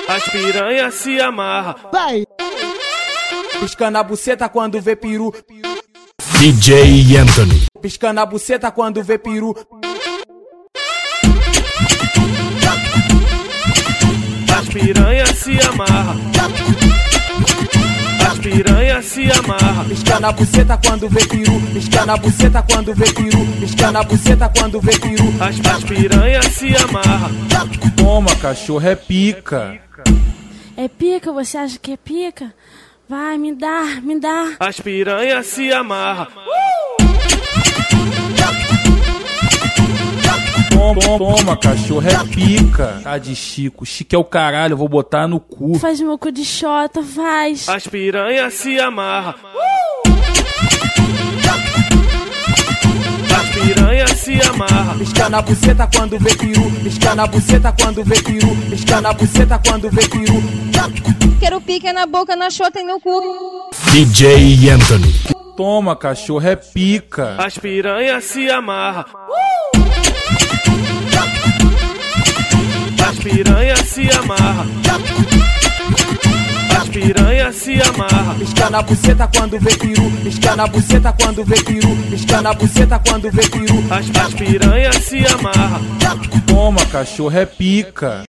As piranha se amarra. Vai! Piscando a buceta quando vê peru. DJ Anthony. Piscando a buceta quando vê peru. As piranha se amarra. As piranha se amarra. Piscando a buceta quando vê peru. Piscando a buceta quando vê peru. Piscando a buceta quando vê peru. As piranha se amarra. Toma, cachorro, é pica. É pica? Você acha que é pica? Vai, me dá, me dá. As piranha se amarra. Toma, cachorro, é pica. Tá de Chico, Chico é o caralho, eu vou botar no cu. Faz meu cu de xota, faz. As piranha se amarra. As piranha se amarra. Piscando a buceta quando vê peru. Piscando a buceta quando vê peru. Piscando a buceta quando vê peru. Quero pica na boca, na xota e no cu. DJ Anthony. Toma, cachorro, é pica. As piranha se amarra. As piranha se amarra. As piranha se amarra. Piscando a buceta quando vê peru. Piscando a buceta quando vê peru. Piscando a buceta quando vê peru. As piranha se amarra. Toma, cachorro, é pica.